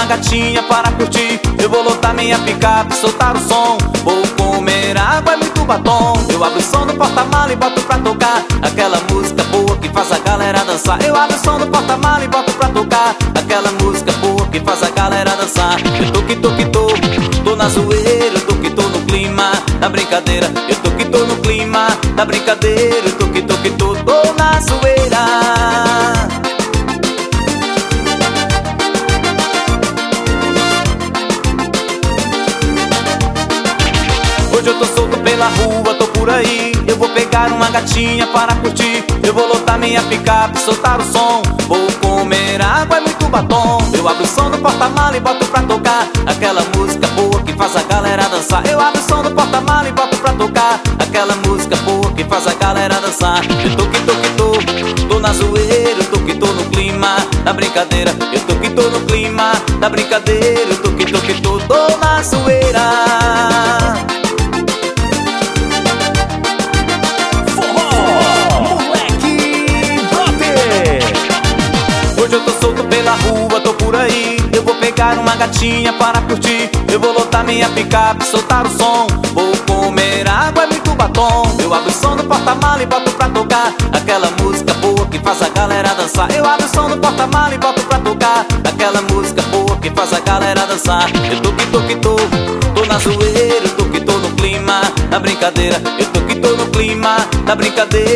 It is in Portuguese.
uma gatinha para curtir. Eu vou lotar minha picape, soltar o som. Vou comer água e muito batom. Eu abro o som do porta-mala e boto pra tocar aquela música boa que faz a galera dançar. Eu abro o som do porta-mala e boto pra tocar aquela música boa que faz a galera dançar. Eu tô que tô na zoeira. Eu tô que tô no clima da brincadeira. Eu tô que tô no clima da brincadeira. Eu tô que tô na zoeira. Hoje eu tô solto pela rua, tô por aí. Eu vou pegar uma gatinha para curtir. Eu vou lotar minha picape, soltar o som. Vou comer água e muito batom. Eu abro o som do porta-mala e boto pra tocar aquela música boa que faz a galera dançar. Eu abro o som do porta-mala e boto pra tocar aquela música boa que faz a galera dançar. Eu tô que tô na zoeira. Eu tô que tô no clima da brincadeira. Eu tô que tô no clima da brincadeira. Eu tô que tô na zoeira. Hoje eu tô solto pela rua, tô por aí. Eu vou pegar uma gatinha para curtir. Eu vou lotar minha picape, soltar o som. Vou comer água e muito batom. Eu abro o som do porta-mala e boto pra tocar aquela música boa que faz a galera dançar. Eu abro o som do porta-mala e boto pra tocar aquela música boa que faz a galera dançar. Eu tô que tô na zoeira. Eu tô que tô no clima da brincadeira. Eu tô que tô no clima da brincadeira.